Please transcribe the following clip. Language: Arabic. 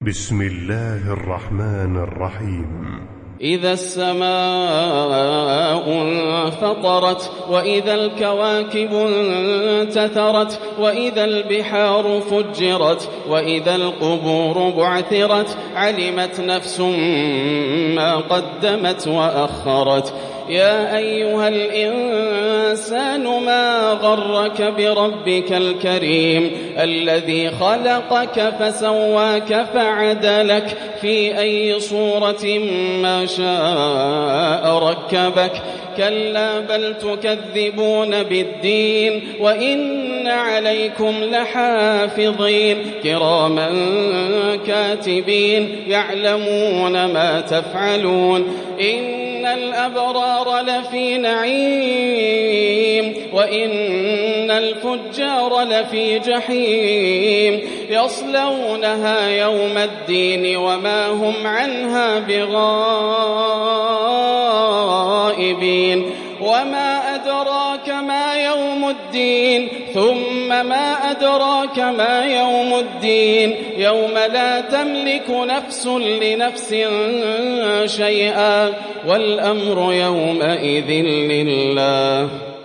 بسم الله الرحمن الرحيم. إذا السماء انفطرت وإذا الكواكب انتثرت وإذا البحار فجرت وإذا القبور بعثرت علمت نفس ما قدمت وأخرت. يا أيها الإنسان ما غرك بربك الكريم الذي خلقك فسواك فعدلك في أي صورة ما شاء ركبك. كلا بل تكذبون بالدين وإن عليكم لحافظين كراما كاتبين يعلمون ما تفعلون. إن الأبرار لفي نعيم وإن الفجار لفي جحيم يصلونها يوم الدين وما هم عنها بغائبين. وما أدراك ما يوم الدين ثم ما أدراك ما يوم الدين يوم لا تملك نفس لنفس شيئا والأمر يومئذ لله.